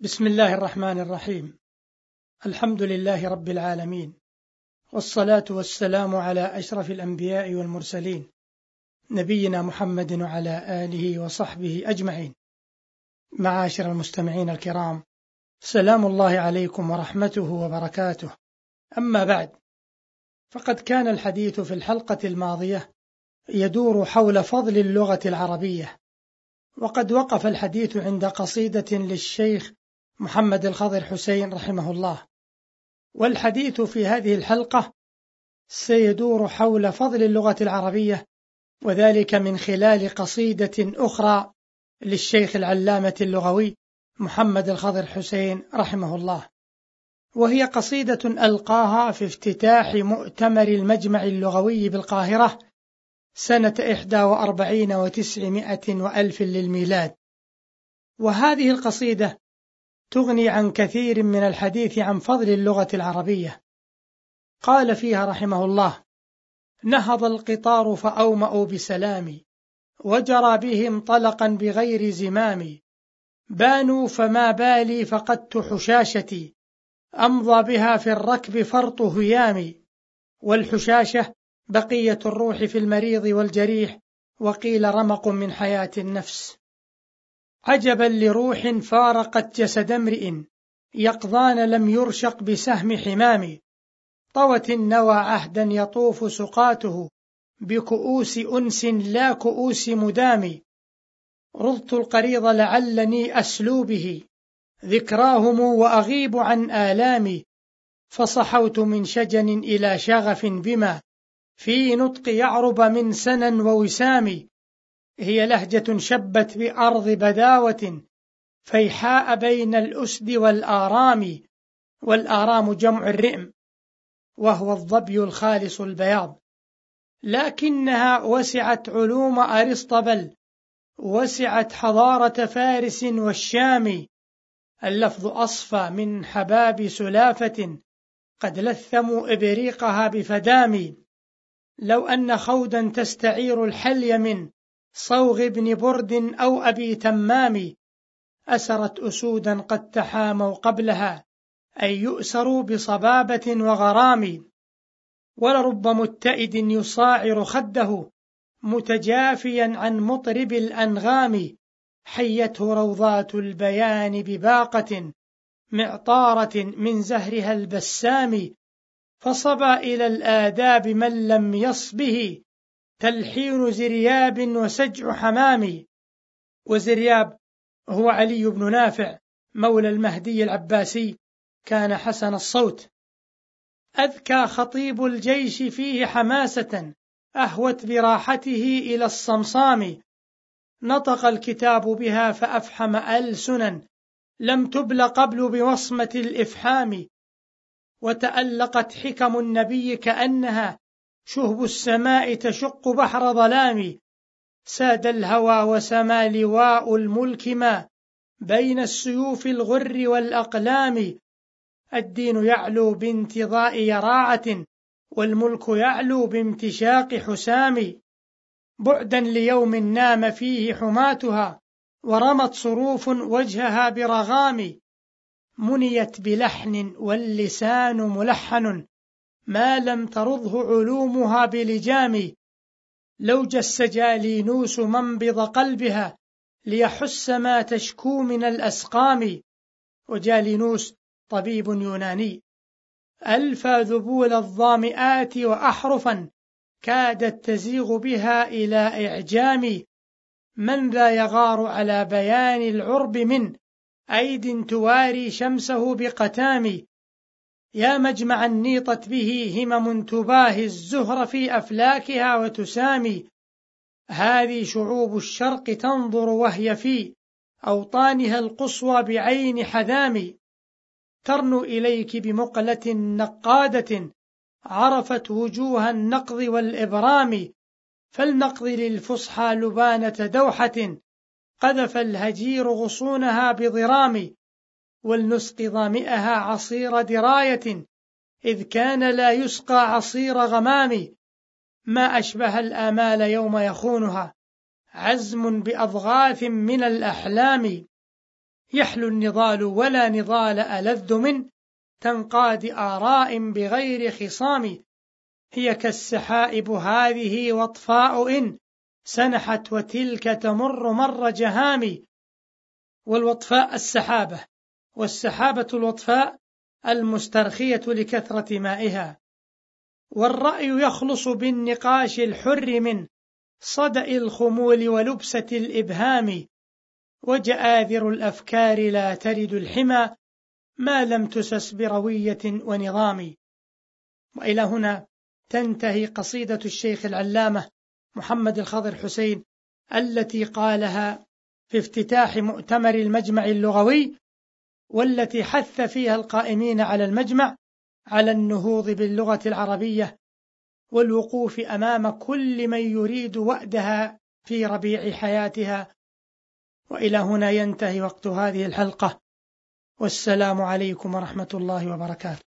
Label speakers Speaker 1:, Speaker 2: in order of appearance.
Speaker 1: بسم الله الرحمن الرحيم. الحمد لله رب العالمين، والصلاة والسلام على أشرف الأنبياء والمرسلين، نبينا محمد وعلى آله وصحبه أجمعين. معاشر المستمعين الكرام، سلام الله عليكم ورحمته وبركاته. أما بعد، فقد كان الحديث في الحلقة الماضية يدور حول فضل اللغة العربية، وقد وقف الحديث عند قصيدة للشيخ محمد الخضر حسين رحمه الله، والحديث في هذه الحلقة سيدور حول فضل اللغة العربية، وذلك من خلال قصيدة أخرى للشيخ العلامة اللغوي محمد الخضر حسين رحمه الله، وهي قصيدة ألقاها في افتتاح مؤتمر المجمع اللغوي بالقاهرة سنة 41 و900 وألف للميلاد. وهذه القصيدة تغني عن كثير من الحديث عن فضل اللغة العربية. قال فيها رحمه الله: نهض القطار فأومأوا بسلامي، وجرى بهم طلقا بغير زمام، بانوا فما بالي فقدت حشاشتي، أمضى بها في الركب فرط هيامي، والحشاشة بقية الروح في المريض والجريح، وقيل رمق من حياة النفس. عجبا لروح فارقت جسد امرئ، يقظان لم يرشق بسهم حمام، طوت النوى عهدا يطوف سقاته، بكؤوس أنس لا كؤوس مدام، رضت القريض لعلني أسلو به، ذكراهم وأغيب عن آلامي، فصحوت من شجن إلى شغف بما في نطق يعرب من سنا ووسام، هي لهجة شبت بأرض بداوة، فيحاء بين الأسد والآرام، والآرام جمع الرئم، وهو الظبي الخالص البياض، لكنها وسعت علوم أرسطبل، وسعت حضارة فارس والشام، اللفظ أصفى من حباب سلافة، قد لثموا إبريقها بفدام، لو أن خودا تستعير الحلي من صوغ ابن برد أو أبي تمام، أسرت أسودا قد تحاموا قبلها، أي يؤسروا بصبابة وغرام، ولرب متئد يصاعر خده، متجافيا عن مطرب الأنغام، حيته روضات البيان بباقة، معطارة من زهرها البسام، فصبا إلى الآداب من لم يصبه، تلحين زرياب وسجع حمام. وزرياب هو علي بن نافع مولى المهدي العباسي، كان حسن الصوت، أذكى خطيب الجيش فيه حماسة، أهوت براحته إلى الصمصام، نطق الكتاب بها فأفحم ألسنا، لم تبل قبل بوصمة الإفحام، وتألقت حكم النبي كأنها شهب السماء تشق بحر ظلام، ساد الهوى وسما لواء الملك ما بين السيوف الغر والأقلام، الدين يعلو بانتضاء يراعة، والملك يعلو بامتشاق حسام، بعدا ليوم نام فيه حماتها، ورمت صروف وجهها برغام، منيت بلحن واللسان ملحن، ما لم ترضه علومها بلجام، لو جس جالينوس منبض قلبها، ليحس ما تشكو من الأسقام. وجالينوس طبيب يوناني، ألفى ذبول الظامئات وأحرفا، كادت تزيغ بها إلى إعجام، من ذا يغار على بيان العرب من أيد تواري شمسه بقتام، يا مجمعا نيطت به همم تباهي الزهر في أفلاكها وتسامي، هذه شعوب الشرق تنظر وهي في أوطانها القصوى بعين حذام، ترنو إليك بمقلة نقادة، عرفت وجوه النقض والإبرام، فلنقض للفصحى لبانة دوحة، قذف الهجير غصونها بضرام، ولنسق ظامئها عصير دراية، إذ كان لا يسقى عصير غمام، ما أشبه الآمال يوم يخونها عزم بأضغاث من الأحلام، يحلو النضال ولا نضال ألذ من تنقاد آراء بغير خصام. هي كالسحائب هذه وطفاء إن سنحت وتلك تمر مر جهام. والوطفاء السحابة، والسحابة الوطفاء المسترخية لكثرة مائها. والرأي يخلص بالنقاش الحر من صدأ الخمول ولبسة الإبهام. وجآذر الأفكار لا ترد الحمى ما لم تسس بروية ونظام. وإلى هنا تنتهي قصيدة الشيخ العلامة محمد الخضر حسين التي قالها في افتتاح مؤتمر المجمع اللغوي، والتي حث فيها القائمين على المجمع على النهوض باللغة العربية والوقوف أمام كل من يريد وأدها في ربيع حياتها. وإلى هنا ينتهي وقت هذه الحلقة، والسلام عليكم ورحمة الله وبركاته.